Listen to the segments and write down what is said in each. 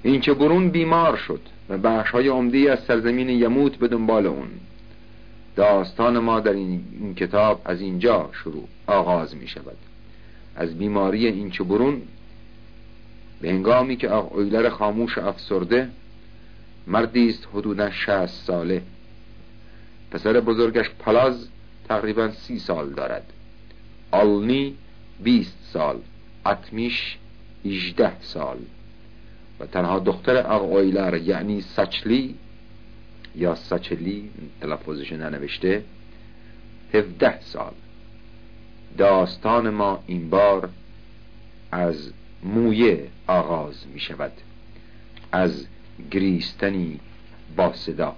این چه برون بیمار شد و بخش‌های عمده‌ای از سرزمین یموت به دنبال اون. داستان ما در این کتاب از اینجا آغاز می شود، از بیماری این چه برون، به هنگامی که آق اویلر خاموش افسرده، مردی است حدوداً 60 ساله. پسر بزرگش پلاز تقریباً 30 سال دارد، آلنی 20 سال، اتمیش 18 سال و تنها دختر آق اویلر یعنی سچلی یا سچلی، تلفظش ننوشته، 17 سال. داستان ما این بار از مویه آغاز می شود، از گریستنی با صدا.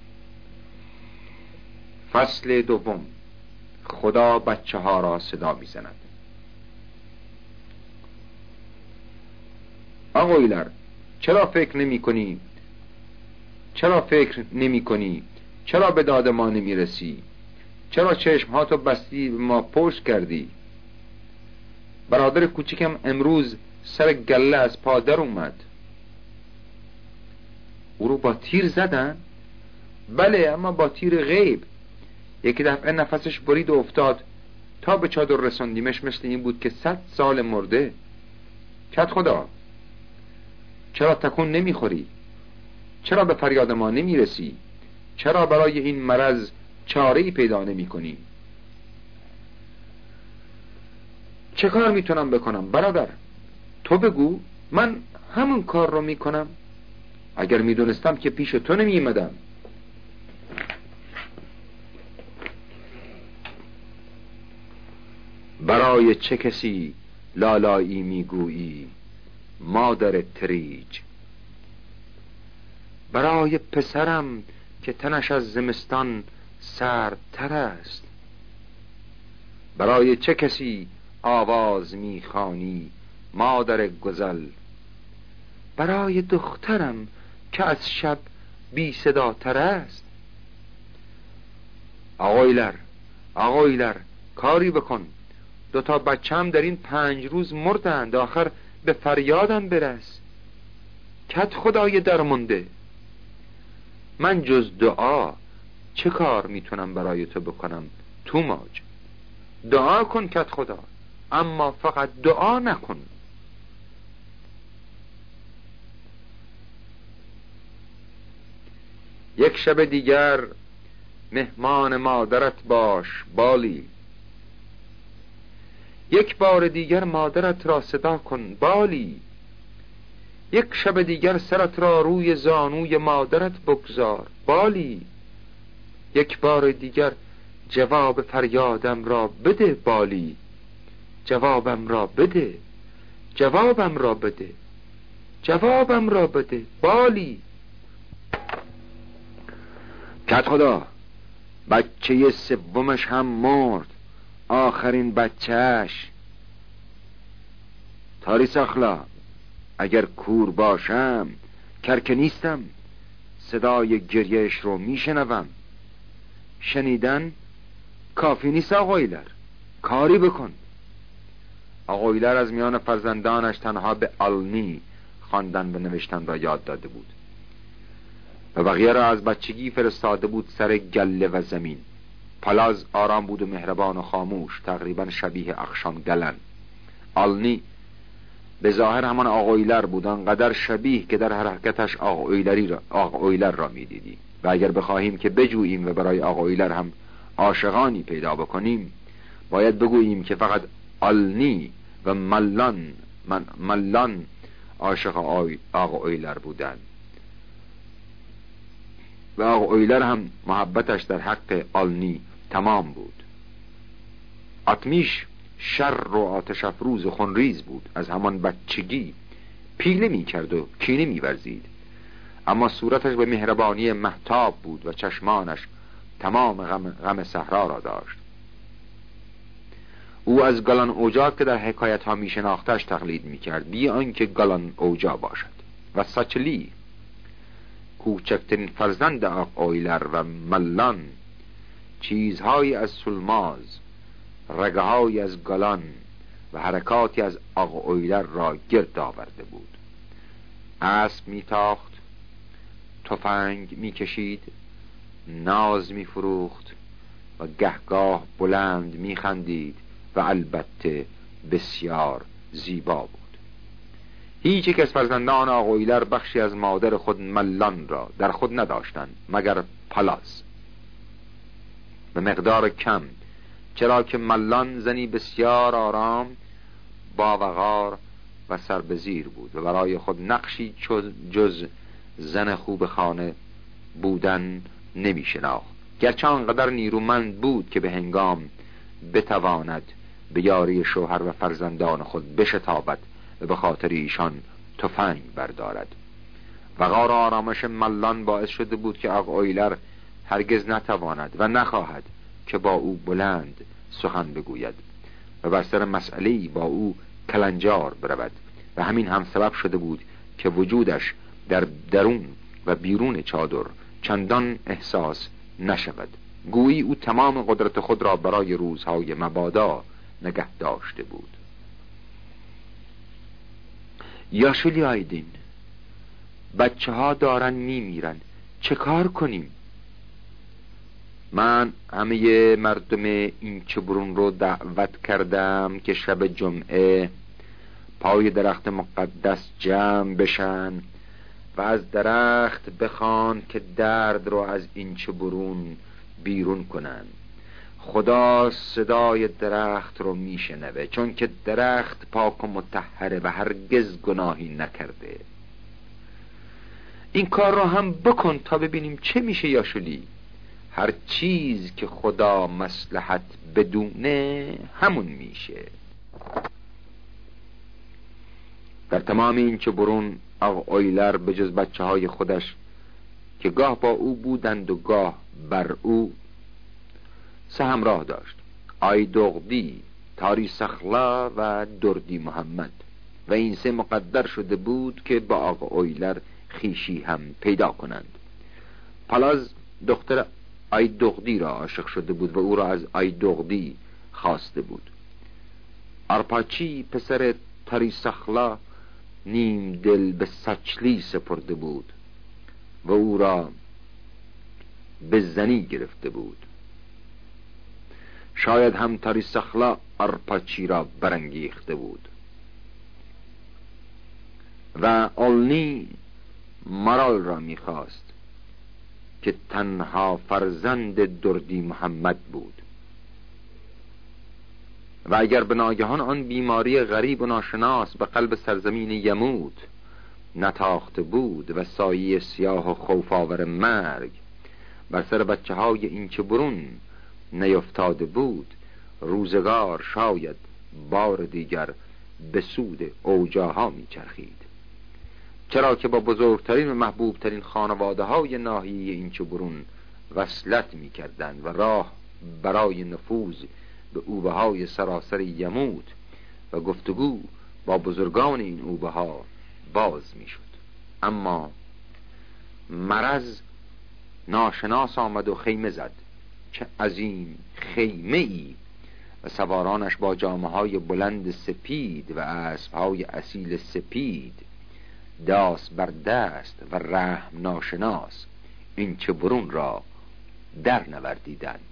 فصل دوم. خدا بچه ها را صدا می زند. آقا اویلر، چرا فکر نمی کنی؟ چرا به داد ما نمی رسی؟ چرا چشمهاتو بستی به ما پشت کردی؟ برادر کوچکم امروز سر گله از پا در اومد. او رو با تیر زدن؟ بله، اما با تیر غیب. یکی دفعه نفسش برید و افتاد. تا به چادر رساندیمش مثل این بود که 100 سال مرده. کت خدا، چرا تکون نمیخوری؟ چرا به فریاد ما نمیرسی؟ چرا برای این مرض چاره‌ای پیدا نمی‌کنی؟ چه کار میتونم بکنم برادر؟ تو بگو، من همون کار رو میکنم. اگر میدونستم که پیش تو نمی‌آمدم. برای چه کسی لالایی میگویی مادر تریج؟ برای پسرم که تنش از زمستان سردتر است. برای چه کسی آواز میخوانی مادر گزل؟ برای دخترم که از شب بی صداتر است. آقا اویلر، کاری بکن. 2 بچه‌م در این 5 روز مردند. آخر به فریادم برس. کت خدای درمونده، من جز دعا چه کار میتونم برای تو بکنم؟ تو ماج دعا کن کت خدا، اما فقط دعا نکن. یک شب دیگر مهمان مادرت باش بالی. یک بار دیگر مادرت را صدا کن بالی. یک شب دیگر سرت را روی زانوی مادرت بگذار بالی. یک بار دیگر جواب فریادم را بده بالی. جوابم را بده بالی. کت خدا، بچه سومش هم مرد، آخرین بچهش. تاریس اخلا، اگر کور باشم کرکه نیستم، صدای گریهش رو میشنوم. شنیدن کافی نیست آقا اویلر، کاری بکن. آقا اویلر از میان فرزندانش تنها به آلنی خواندن و نوشتن را یاد داده بود و بقیه را از بچگی فرستاده بود سر گله و زمین. پلاز آرام بود و مهربان و خاموش، تقریبا شبیه اخشام گلن. آلنی به ظاهر همان آقا اویلر بود، انقدر شبیه که در حرکتش آقا اویلر را میدیدی. و اگر بخواهیم که بجوییم و برای آقا اویلر هم عاشقانی پیدا بکنیم، باید بگوییم که فقط آلنی و ملان عاشق آقا اویلر بودند و آقا اویلر هم محبتش در حق آلنی تمام بود. اتمیش شر و آتش افروز و خونریز بود، از همان بچگی پیله می کرد و کینه می ورزید، اما صورتش به مهربانی مهتاب بود و چشمانش تمام غم صحرا را داشت. او از گالان اوجا که در حکایت ها می شناختش تقلید می کرد، بی آنکه گالان اوجا باشد. و سچلی، کوچکترین فرزند آقا اویلر و ملان، چیزهایی از سلماز، رگه‌هایی از گالان و حرکاتی از آقا اویلر را گرد آورده بود. اسب میتاخت، تفنگ میکشید، ناز میفروخت و گهگاه بلند میخندید و البته بسیار زیبا بود. هیچ یک از فرزندان آقا ایلر بخشی از مادر خود ملان را در خود نداشتند مگر پالاز، به مقدار کم، چرا که ملان زنی بسیار آرام، با وقار و سربزیر بود و برای خود نقشی جز زن خوب خانه بودن نمی شناخت، گرچه آنقدر نیرومند بود که به هنگام بتواند به یاری شوهر و فرزندان خود بشتابد و به خاطر ایشان تفنگ بردارد. وقار و آرامش ملان باعث شده بود که آقا ایلر هرگز نتواند و نخواهد که با او بلند سخن بگوید و بر سر مسئله‌ای با او کلنجار برود و همین هم سبب شده بود که وجودش در درون و بیرون چادر چندان احساس نشود، گویی او تمام قدرت خود را برای روزهای مبادا نگه داشته بود. یاشولی آیدین، بچه ها دارن میمیرن، چه کار کنیم؟ من همه مردم این چبرون رو دعوت کردم که شب جمعه پای درخت مقدس جمع بشن و از درخت بخوان که درد رو از این چبرون بیرون کنن. خدا صدای درخت رو میشنوه، چون که درخت پاک و مطهره و هرگز گناهی نکرده. این کار رو هم بکن تا ببینیم چه میشه یاشولی. هر چیز که خدا مصلحت بدونه همون میشه. در تمام این چبرون آقا ایلر به جز بچه های خودش که گاه با او بودند و گاه بر او، سه همراه داشت: آیدغدی، تاری سخلا و دردی محمد، و این سه مقدر شده بود که با آقا ایلر خیشی هم پیدا کنند. پالاز دختر آیدغدی را عاشق شده بود و او را از آیدغدی خواسته بود. آرپاچی پسر تاری سخلا نیم دل به سچلی سپرده بود و او را به زنی گرفته بود. شاید هم تاری سخلا آرپاچی را برانگیخته بود و اولنی مرال را میخواست که تنها فرزند دردی محمد بود. و اگر به ناگهان آن بیماری غریب و ناشناس به قلب سرزمین یموت نتاخته بود و سایه سیاه و خوف‌آور مرگ بر سر بچه های این چبرون نیفتاده بود، روزگار شاید بار دیگر به سود اوجاها میچرخید، چرا که با بزرگترین و محبوبترین خانواده های ناحیه این چبرون وصلت میکردند و راه برای نفوذ به اوبه های سراسر یموت و گفتگو با بزرگان این اوبه ها باز میشد. اما مرض ناشناس آمد و خیمه زد، چه عظیم خیمه ای، و سوارانش با جامه های بلند سپید و اسب های اصیل سپید، داس بر دست و رحم ناشناس این چبرون را در نوردیدند.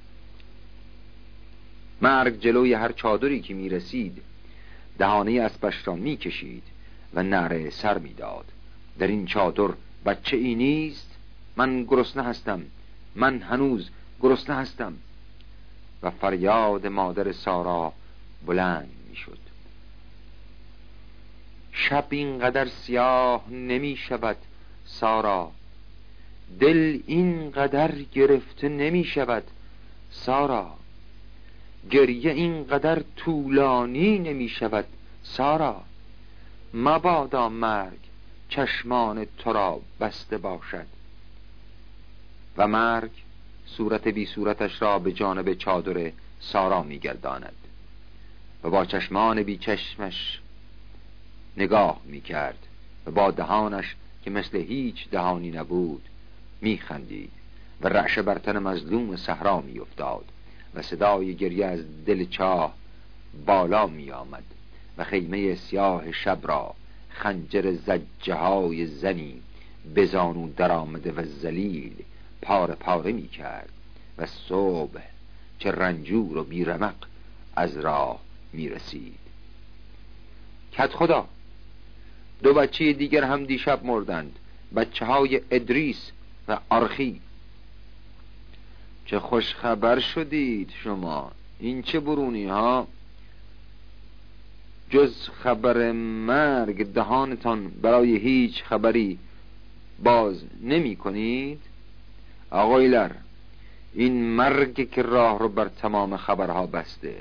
مرگ جلوی هر چادری که می رسید دهانه اسبش را می کشید و نعره سر می داد: در این چادر بچه ای نیست، من گرسنه هستم، من هنوز گرسنه هستم. و فریاد مادر سارا بلند می شد: شب اینقدر سیاه نمی شود سارا، دل اینقدر گرفته نمی شود سارا، گریه اینقدر طولانی نمی شود سارا، مبادا مرگ چشمان تو را بسته باشد. و مرگ صورت بی صورتش را به جانب چادر سارا می گرداند و با چشمان بی چشمش نگاه می کرد و با دهانش که مثل هیچ دهانی نبود می خندید و رعشه بر تن مظلوم صحرا می افتاد و صدای گریه از دل چاه بالا می آمد و خیمه سیاه شب را خنجر زجه های زنی به زانو در آمده و ذلیل پاره پاره می کرد و صبح چه رنجور و بیرمق از راه می رسید. کد خدا، 2 بچه دیگر هم دیشب مردند، بچه های ادریس و آرخی. چه خوش خبر شدید شما، این چه برونی ها؟ جز خبر مرگ دهانتان برای هیچ خبری باز نمی کنید؟ آقای لر، این مرگ که راه رو بر تمام خبرها بسته.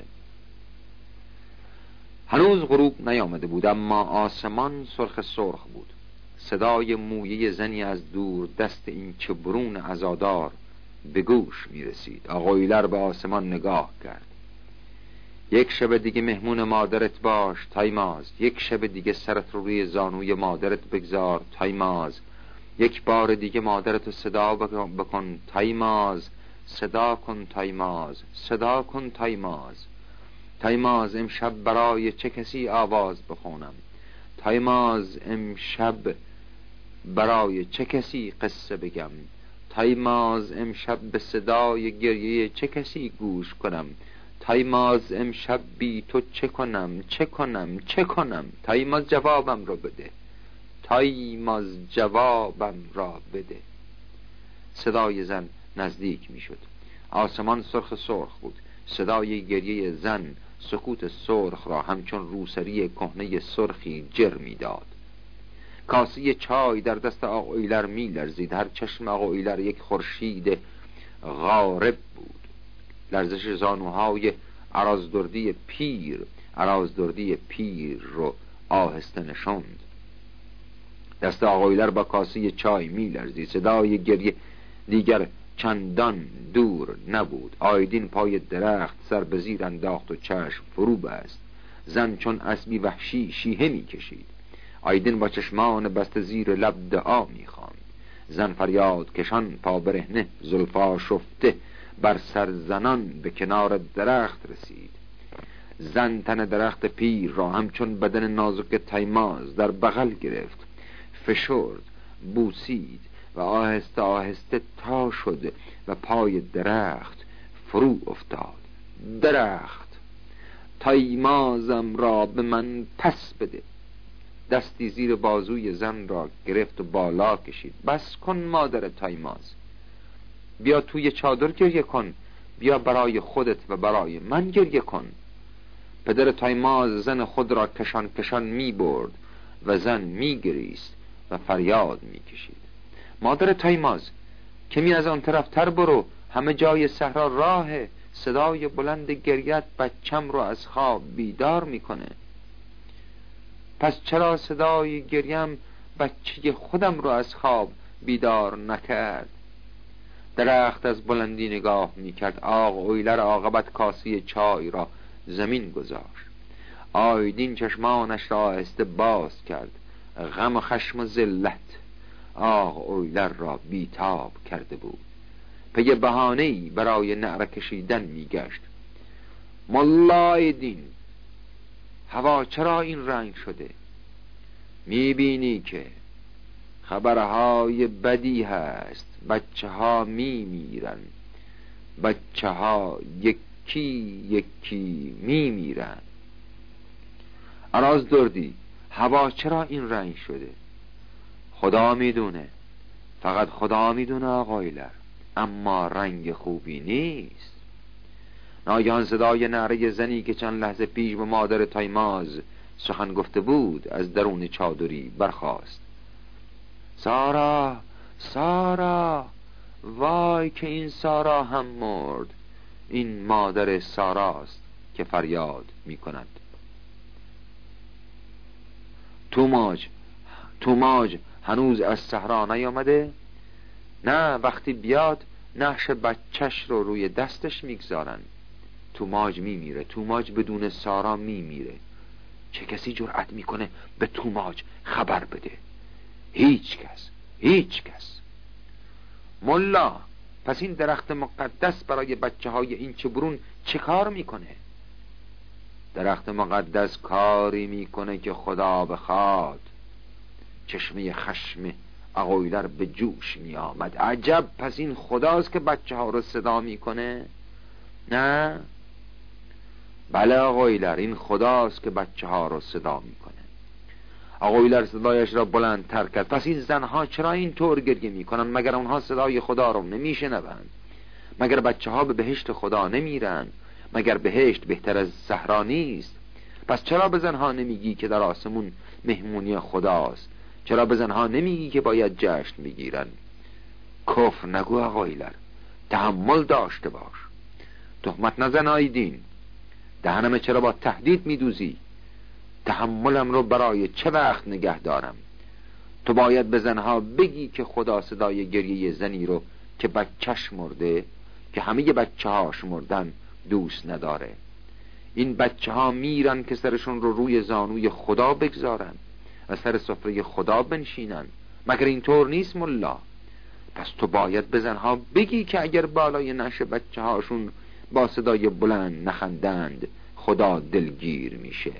هنوز غروب نیامده بود، اما آسمان سرخ بود. صدای مویه زنی از دور دست این چبرون عزادار به گوش می رسید. آقای لر به آسمان نگاه کرد. 1 شب دیگه مهمون مادرت باش تایماز، 1 شب دیگه سرت رو روی زانوی مادرت بگذار تایماز، 1 بار دیگه مادرت صدا بکن تایماز، صدا کن تایماز، صدا کن تایماز. تایماز امشب برای چه کسی آواز بخونم؟ تایماز امشب برای چه کسی قصه بگم؟ تایماز امشب به صدای گریه چه کسی گوش کنم؟ تایماز امشب بی تو چه کنم؟ چه کنم؟ چه کنم؟ تایماز جوابم را بده، تایماز جوابم را بده. صدای زن نزدیک می شد. آسمان سرخ بود. صدای گریه زن سکوت سرخ را همچون روسری کهنه سرخی جر می داد. کاسه چای در دست آقای لر می لرزید. هر چشم آقای لر 1 خورشید غارب بود. لرزش زانوهای ارازدردی پیر رو آهسته نشاند. دست آقای لر با کاسه چای می لرزید. صدای گریه دیگر چندان دور نبود. آیدین پای درخت سر به زیر انداخت و چشم فرو بست. زن چون اسبی وحشی شیهه می کشید. آیدین با چشمان بسته زیر لب دعا می خواند. زن فریاد کشان پا برهنه زلفا شفته بر سر زنان به کنار درخت رسید. زن تن درخت پیر را همچون بدن نازک تایماز در بغل گرفت، فشرد، بوسید و آهسته آهسته تا شد و پای درخت فرو افتاد. درخت، تایمازم را به من پس بده. دستی زیر بازوی زن را گرفت و بالا کشید. بس کن مادر تایماز، بیا توی چادر گریه کن، بیا برای خودت و برای من گریه کن. پدر تایماز زن خود را کشان کشان می برد و زن می گریست و فریاد می کشید. مادر تایماز، کمی از آن طرف تر برو، همه جای صحرا راهه. صدای بلند گریت بچم رو از خواب بیدار میکنه. پس چرا صدای گریم بچه خودم رو از خواب بیدار نکرد؟ درخت از بلندی نگاه میکرد. آقای لر عاقبت کاسه چای را زمین گذاشت. آیدین چشمانش را آهسته باز کرد. غم و خشم و ذلت آقای لر را بیتاب کرده بود. پی بهانه‌ای برای نعره کشیدن میگشت. ملا آیدین، هوا چرا این رنگ شده؟ میبینی که خبرهای بدی هست. بچه ها میمیرن، بچه ها یکی یکی میمیرن. اراز دردی، هوا چرا این رنگ شده؟ خدا میدونه، فقط خدا میدونه آقای لر، اما رنگ خوبی نیست. ناگهان صدای نعره زنی که چند لحظه پیش به مادر تایماز سخن گفته بود از درون چادری برخاست. سارا، سارا، وای که این سارا هم مرد. این مادر ساراست که فریاد می کند. توماج هنوز از صحرا نیامده؟ نه، وقتی بیاد نقش بچهش رو روی دستش میگذارن. توماج میمیره. توماج بدون سارا میمیره. چه کسی جرأت میکنه به توماج خبر بده؟ هیچ کس. ملا، پس این درخت مقدس برای بچه های این چبرون چه کار میکنه؟ درخت مقدس کاری میکنه که خدا بخواد. چشمه خشم عقایلر به جوش می آمد. عجب، پس این خداست که بچه ها رو صدا می کنه؟ نه، بله عقایلر، این خداست که بچه ها رو صدا می کنه. عقایلر صدایش را بلندتر کرد. پس این زنها چرا این طور گریه می کنن؟ مگر اونها صدای خدا رو نمی شنوند؟ مگر بچه ها به بهشت خدا نمیرن؟ مگر بهشت بهتر از صحرا نیست؟ پس چرا به زنها نمیگی که در آسمون مهمونی خداست؟ چرا به زنها نمیگی که باید جشن بگیرن؟ کفر نگو عقایلر، تحمل داشته باش. تهمت نزن آیدین، دهنم چرا با تهدید میدوزی؟ تحملم رو برای چه وقت نگه دارم؟ تو باید به زنها بگی که خدا صدای گریه زنی رو که بچهش مرده، که همه بچه هاش مردن، دوست نداره. این بچه ها میرن که سرشون رو روی زانوی خدا بگذارن و سر سفره خدا بنشینن. مگر اینطور نیست ملا؟ پس تو باید به زنها بگی که اگر بالای نعش بچه هاشون با صدای بلند نخندند، خدا دلگیر میشه.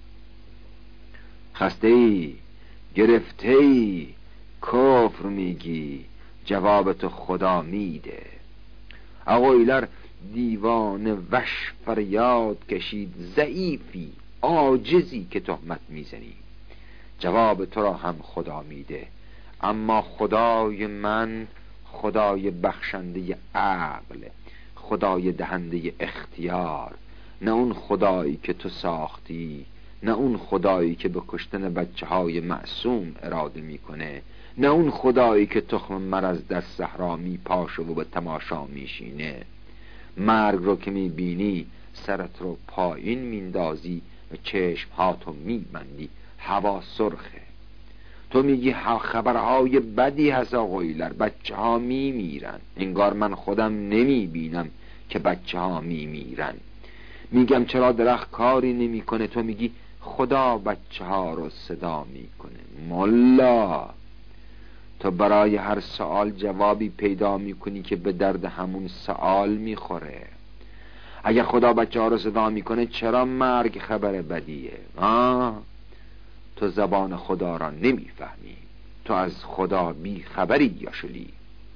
خسته ای، گرفته ای، کفر میگی، جواب تو خدا میده. عقایلر دیوانه وش فریاد کشید: ضعیفی، عاجزی که تهمت میزنی. جواب تو را هم خدا میده، اما خدای من خدای بخشنده عقل، خدای دهنده اختیار، نه اون خدایی که تو ساختی، نه اون خدایی که به کشتن بچه های معصوم اراده میکنه، نه اون خدایی که تخم مرض در صحرا میپاشه و به تماشا میشینه. مرگ رو که میبینی سرت رو پایین میندازی و چشم هاتو میبندی. هوا سرخه. تو میگی خبرهای بدی هست عقایلر، بچه ها میمیرن. انگار من خودم نمیبینم که بچه ها میمیرن. میگم چرا درخت کاری نمیکنه؟ تو میگی خدا بچه ها رو صدا میکنه. ملا، تو برای هر سوال جوابی پیدا میکنی که به درد همون سوال میخوره. اگر خدا بچه ها رو صدا میکنه، چرا مرگ خبر بدیه؟ تو زبان خدا را نمیفهمی. تو از خدا بی خبری یا شلی.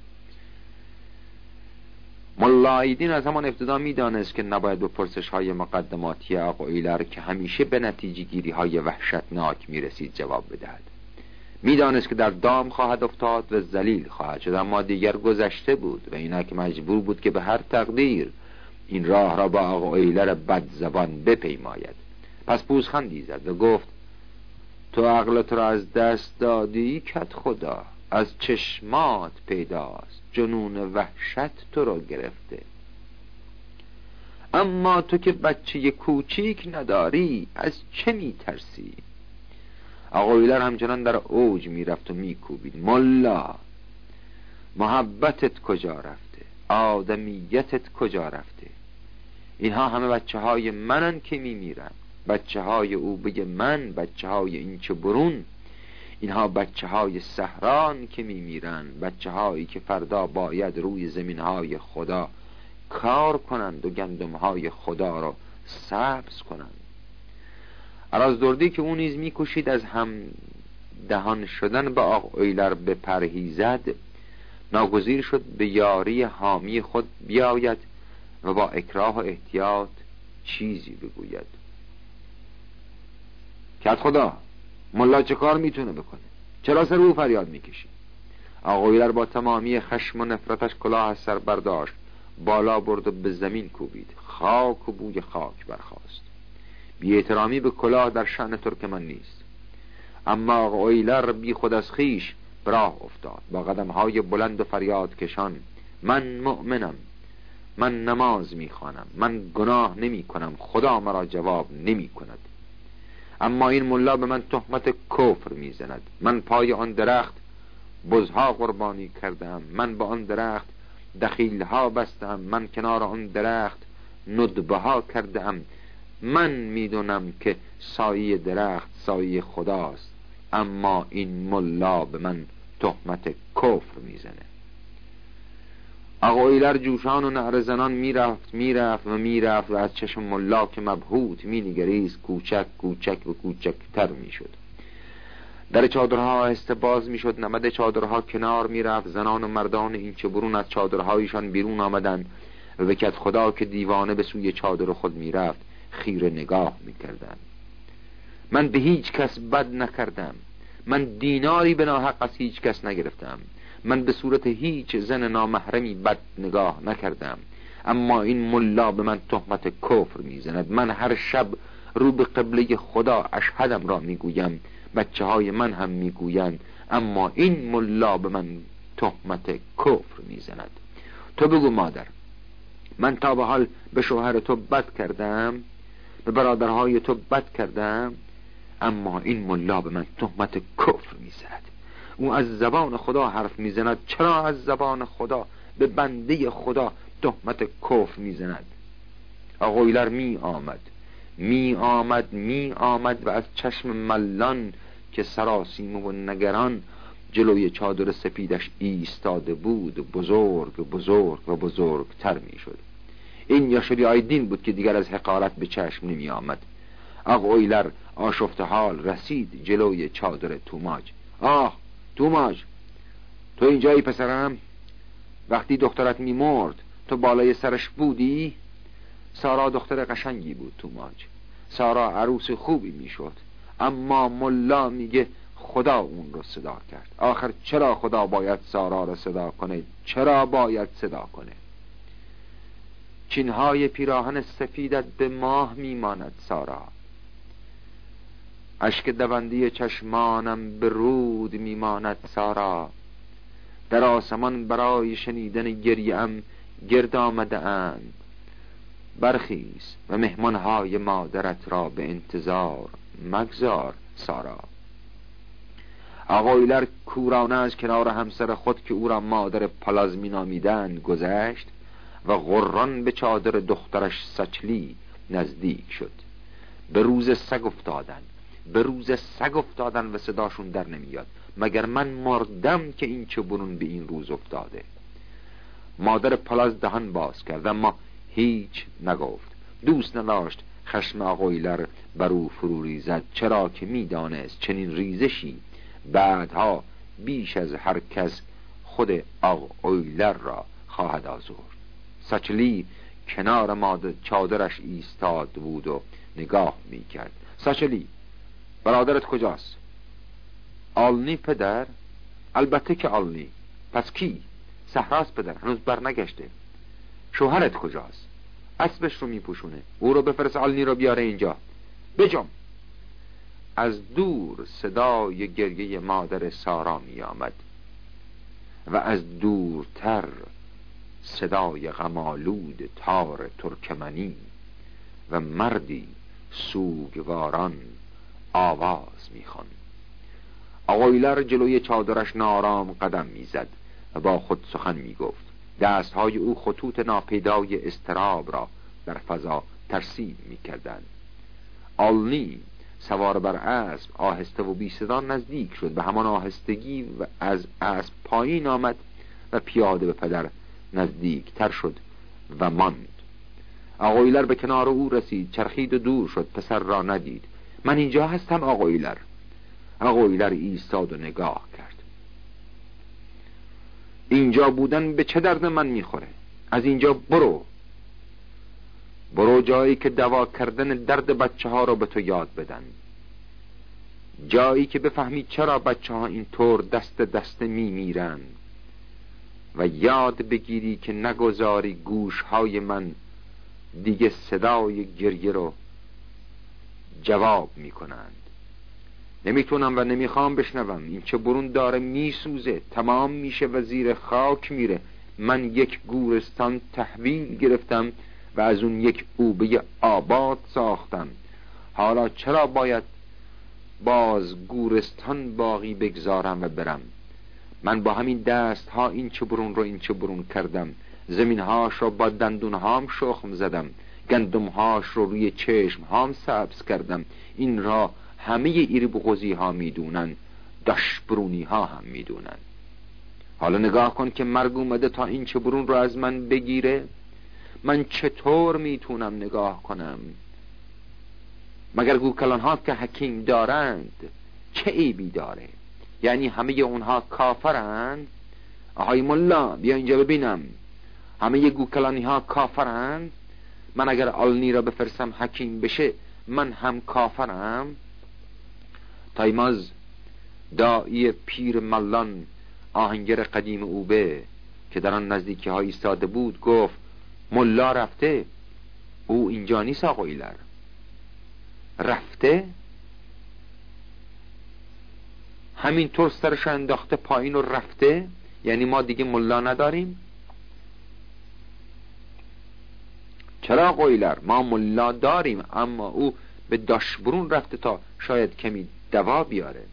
ملا عیدین از همان ابتدا میدانست که نباید به پرسش های مقدماتی عقایلر که همیشه به نتیجه گیری های وحشتناک میرسید جواب بدهد. میدانست که در دام خواهد افتاد و ذلیل خواهد شد، اما دیگر گذشته بود و اینک مجبور بود که به هر تقدیر این راه را با عقایلر بد زبان بپیماید. پس پوزخندی زد و گفت: تو عقلت را از دست دادی کت خدا، از چشمات پیداست، جنون وحشت تو را گرفته. اما تو که بچه کوچیک نداری، از چه میترسی؟ عقایلر همچنان در اوج میرفت و میکوبید: ملا، محبتت کجا رفته؟ آدمیتت کجا رفته؟ اینها همه بچه های منن که میمیرن. بچه های او بگه من، بچه های این چه برون. اینها بچه های صحران که میمیرن، بچه هایی که فردا باید روی زمین های خدا کار کنند و گندم های خدا را سبز کنند. ارازدردی که اون نیز میکوشید از هم دهان شدن به عقایلر بپرهیزد، ناگزیر شد به یاری حامی خود بیاید و با اکراه و احتیاط چیزی بگوید. کت خدا، ملا چه کار میتونه بکنه؟ چرا سر او فریاد میکشی؟ عقایلر با تمامی خشم و نفرتش کلاه از سر برداشت، بالا برد و به زمین کوبید. خاک و بوی خاک برخاست. بی احترامی به کلاه در شأن ترکمن نیست. اما عقایلر بی خود از خیش براه افتاد با قدمهای بلند و فریاد کشان: من مؤمنم، من نماز میخوانم، من گناه نمی کنم، خدا مرا جواب نمی کند. اما این ملا به من تهمت کفر میزند. من پای آن درخت بزها قربانی کردم، من با آن درخت دخیلها بستم، من کنار آن درخت ندبه ها کردم. من میدونم که سایه درخت سایه خداست، اما این ملا به من تهمت کفر میزنه. عقایلر جوشان و نعره زنان میرفت و از چشم ملا که مبهوت مینگریست کوچک و کوچکتر میشد. در چادرها آهسته باز میشد، نمد چادرها کنار میرفت، زنان و مردان این چه برون از چادرهایشان بیرون آمدند و به کدخدا که دیوانه به سوی چادر خود میرفت خیره نگاه میکردند. من به هیچ کس بد نکردم، من دیناری به ناحق از هیچ کس نگرفتم، من به صورت هیچ زن نامحرمی بد نگاه نکردم، اما این ملا به من تهمت کفر میزند. من هر شب رو به قبله خدا اشهدم را میگویم، بچه های من هم میگویند، اما این ملا به من تهمت کفر میزند. تو بگو مادر، من تا به حال به شوهر تو بد کردم، به برادرهای تو بد کردم، اما این ملا به من تهمت کفر میزند. او از زبان خدا حرف میزند، چرا از زبان خدا به بنده خدا تهمت کفر میزند؟ آقایلر می آمد و از چشم ملان که سراسیمه و نگران جلوی چادر سپیدش ایستاده بود بزرگتر می شد. این یاشری آیدین بود که دیگر از حقارت به چشم نمی آمد. آقایلر آشفته حال رسید جلوی چادر توماج. آه توماج، تو اینجایی پسرم؟ وقتی دخترت می مرد تو بالای سرش بودی؟ سارا دختر قشنگی بود توماج، سارا عروس خوبی می شد، اما ملا میگه خدا اون رو صدا کرد. آخر چرا خدا باید سارا رو صدا کنه؟ چرا باید صدا کنه؟ چینهای پیراهن سفیدت به ماه میماند سارا، اشک دوندی چشمانم به رود میماند سارا، در آسمان برای شنیدن گریه‌ام گرد آمده اند. برخیز و مهمانهای مادرت را به انتظار مگذار سارا. آقایلر کورانه از کنار همسر خود که او را مادر پلازمی نامیدند گذشت و غران به چادر دخترش سچلی نزدیک شد. به روز سگ افتادن و صداشون در نمیاد، مگر من مردم که این چه برون به این روز افتاده. مادر پلاز دهان باز کرد اما هیچ نگفت. دوست نداشت خشم آقایلر بر او فرو ریزد، چرا که میدانست چنین ریزشی بعدها بیش از هر کس خود آقایلر را خواهد آزرد. سچلی کنار مادر چادرش ایستاد بود و نگاه میکرد. سچلی، برادرت کجاست؟ آلنی پدر؟ البته که آلنی. پس کی؟ صحراست پدر، هنوز بر نگشته. شوهرت کجاست؟ اسبش رو میپوشونه، او رو بفرست آلنی رو بیاره اینجا. بجام. از دور صدای گریه مادر سارا می آمد و از دورتر صدای غمالود تار ترکمنی و مردی سوگواران آواز می خواند. آقایلر جلوی چادرش نارام قدم میزد و با خود سخن می گفت. دستهای او خطوط ناپیدای اضطراب را در فضا ترسیم می کردند. آلنی سوار بر اسب آهسته و بی صدا نزدیک شد، به همان آهستگی و از اسب پایین آمد و پیاده به پدر نزدیک تر شد و ماند. آقایلر به کنار او رسید، چرخید و دور شد، پسر را ندید. من اینجا هستم آقایلر. آقایلر ایستاد و نگاه کرد. اینجا بودن به چه درد من میخوره؟ از اینجا برو جایی که دوا کردن درد بچه ها رو به تو یاد بدن، جایی که بفهمی چرا بچه ها این طور دست میمیرن و یاد بگیری که نگذاری گوش های من دیگه صدای گریه رو جواب میکنند. نمیتونم و نمیخوام بشنوم. این چه برون داره میسوزه، تمام میشه و زیر خاک میره. من یک گورستان تحویل گرفتم و از اون یک اوبه آباد ساختم. حالا چرا باید باز گورستان باقی بگذارم و برم؟ من با همین دست ها این چه برون کردم. زمین هاش رو با دندون هام شخم زدم، گندم هاش رو روی چشم هام سبز کردم. این را همه ایربغوزی ها میدونن، داشبرونی ها هم میدونن. حالا نگاه کن که مرگ اومده تا این چه برون رو از من بگیره. من چطور میتونم نگاه کنم؟ مگر گوکلان ها که حکیم دارند چه عیبی داره؟ یعنی همه اونها کافرند؟ آهای ملا بیا اینجا ببینم، همه گوکلانی ها کافرند؟ من اگر آلنی را بفرستم حکیم بشه من هم کافرم؟ تایماز داعی پیر ملان آهنگر قدیم اوبه که در آن نزدیکی ها ایستاده بود گفت ملا رفته، او اینجا نیست آقایلر. رفته؟ همینطور سرش انداخته پایین و رفته؟ یعنی ما دیگه ملا نداریم؟ چرا آقایلر؟ ما ملا داریم، اما او به داشبرون رفته تا شاید کمی دوا بیاره.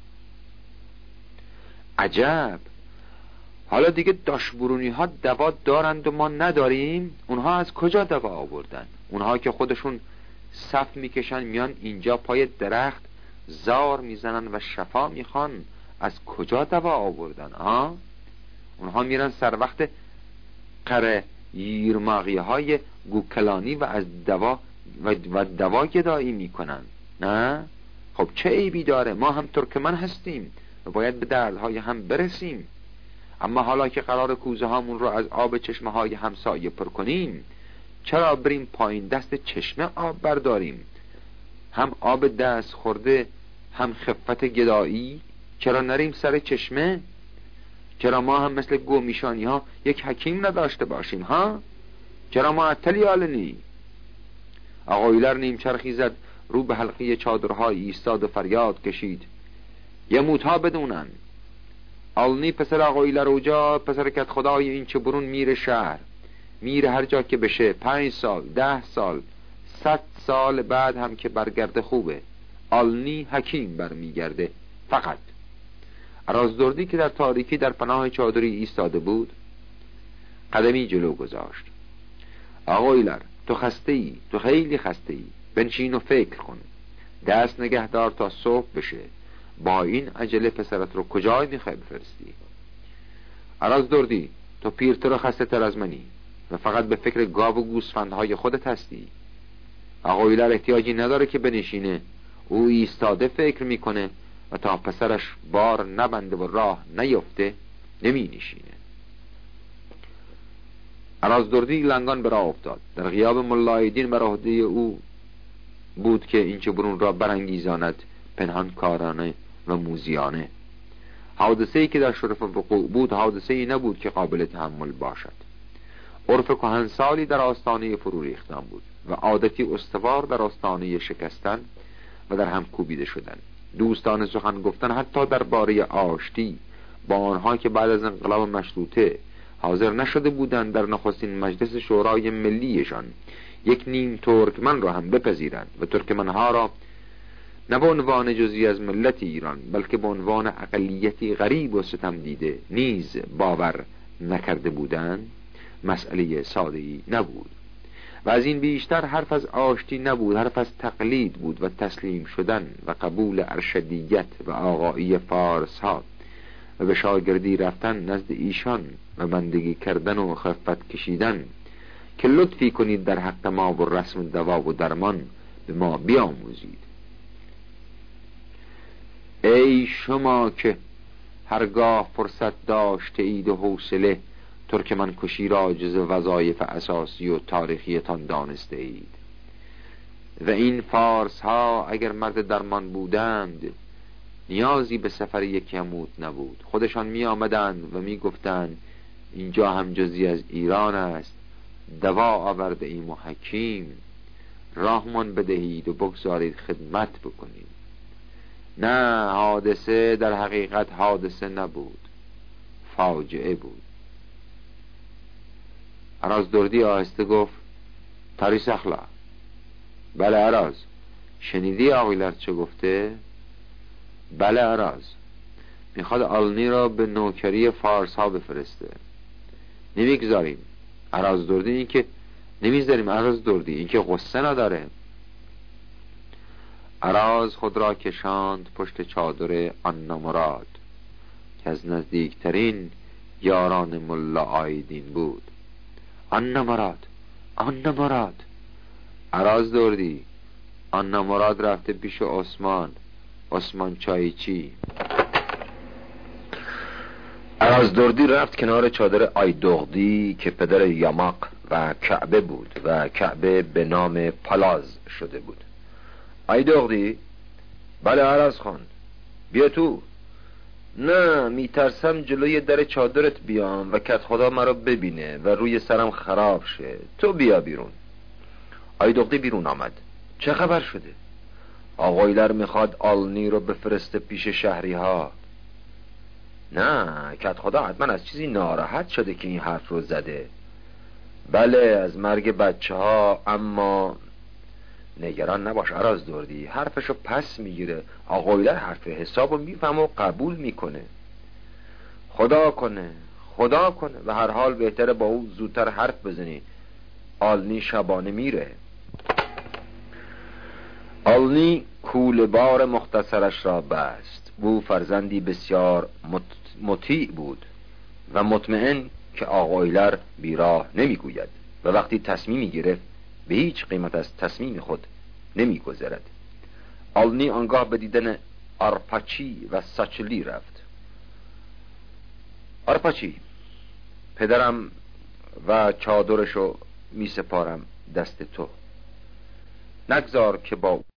عجب، حالا دیگه داشبرونی ها دوا دارند و ما نداریم؟ اونها از کجا دوا آوردن؟ اونها که خودشون صف میکشن میان اینجا پای درخت زار میزنن و شفا میخوان، از کجا دوا آوردن؟ اونها میرن سر وقت قره یرماغی های گوکلانی و از دوا گدایی میکنن. نه؟ خب چه عیبی داره؟ ما هم ترکمن هستیم و باید به دردهای هم برسیم. اما حالا که قرار کوزه هامون رو از آب چشمه های همسایه پر کنیم، چرا بریم پایین دست چشمه آب برداریم؟ هم آب دست خورده هم خفت گدایی، چرا نریم سر چشمه؟ چرا ما هم مثل گومیشانی ها یک حکیم نداشته باشیم؟ چرا معطلی آلنی؟ آقایلر نیمچرخی زد، رو به حلقه چادرهای ایستاد و فریاد کشید یموت ها بدونن آلنی پسر آقایلر اوجا، پسر کت خدای این چه برون میره شهر، میره هر جا که بشه، 5 سال 10 سال 100 سال بعد هم که برگرده خوبه. آلنی حکیم برمیگرده. فقط رازدردی که در تاریکی در پناه چادری ایستاده بود قدمی جلو گذاشت. آقایلر تو خسته ای، تو خیلی خسته ای، بنشین و فکر کن، دست نگهدار تا صبح بشه. با این عجله پسرت رو کجای میخوای بفرستی؟ رازدردی تو پیرتر و خسته تر از منی و فقط به فکر گاو و گوسفندهای خودت هستی. آقایلر احتیاجی نداره که بنشینه، او ایستاده فکر میکنه و تا پسرش بار نبنده و راه نیفته نمی نشینه. رازدردی لنگان به راه افتاد. در غیاب ملایدین بر عهده او بود که این چه برون را برانگیزاند پنهان کارانه و موزیانه. حادثه‌ای که در شرف وقوع بود حادثه‌ای نبود که قابل تحمل باشد. عرف کهنسالی در آستانه فرو ریختن بود و عادتی استوار در آستانه شکستن و در هم کوبیده شدن. دوستان سخن گفتن حتی درباره آشتی با آنها که بعد از انقلاب مشروطه حاضر نشده بودند در نخستین مجلس شورای ملیشان یک نیم ترکمن را هم بپذیرند و ترکمنها را نه به عنوان جزئی از ملت ایران بلکه به عنوان اقلیتی غریب و ستم دیده نیز باور نکرده بودند، مسئله ساده‌ای نبود و از این بیشتر حرف از آشتی نبود، حرف از تقلید بود و تسلیم شدن و قبول ارشدیت و آقایی فارس ها و به شاگردی رفتن نزد ایشان و بندگی کردن و خفت کشیدن که لطفی کنید در حق ما و رسم دوا و درمان به ما بیاموزید. ای شما که هرگاه فرصت داشته اید و حوصله ترکمن کشی را جز وظایف اساسی و تاریخیتان دانسته اید و این فارس ها اگر مرد درمان بودند نیازی به سفر یک یموت نبود. خودشان می آمدند و می گفتند اینجا هم جزئی از ایران است، دوا آورده ایم و حکیم، راهمان بدهید و بگذارید خدمت بکنیم. نه، حادثه در حقیقت حادثه نبود، فاجعه بود. رازدردی آهسته گفت تاریس اخلا. بله عراز. شنیدی آقایلر چه گفته؟ بله عراز. میخواد آلنی را به نوکری فارس ها بفرسته. نمیگذاریم. رازدردی این که نمیذاریم. رازدردی این که غصه نداره. عراز خود را کشاند پشت چادر آنا مراد که از نزدیکترین یاران ملا عایدین بود. آنا مراد، آنا مراد. رازدردی آنا مراد رفته پیش عثمان عثمان چایچی. ارازدردی رفت کنار چادر آیدغدی که پدر یاماق و کعبه بود و کعبه به نام پالاز شده بود. آیدغدی: بله عرض خان. بیا تو. نه، میترسم جلوی در چادرت بیام و کت خدا مرا ببینه و روی سرم خراب شه. تو بیا بیرون. آیدغدی بیرون آمد. چه خبر شده؟ آقایلر میخواد آلنی رو بفرسته پیش شهری ها. نه، کت خدا حتما از چیزی ناراحت شده که این حرف رو زده. بله، از مرگ بچه ها، اما نگران نباش ارازدردی، حرفشو پس میگیره. آقایلر حرف حسابو میفهم و قبول میکنه. خدا کنه و هر حال بهتره با او زودتر حرف بزنی. آلنی شبانه میره. آلنی کوله بار مختصرش را بست. او فرزندی بسیار مطیع بود و مطمئن که آقایلر بیراه نمیگوید و وقتی تصمیمی گرفت به هیچ قیمت از تصمیم خود نمیگذرد. آلنی آنگاه به دیدن آرپاچی و ساچلی رفت. آرپاچی، پدرم و چادرشو می سپارم دست تو. نگذار که با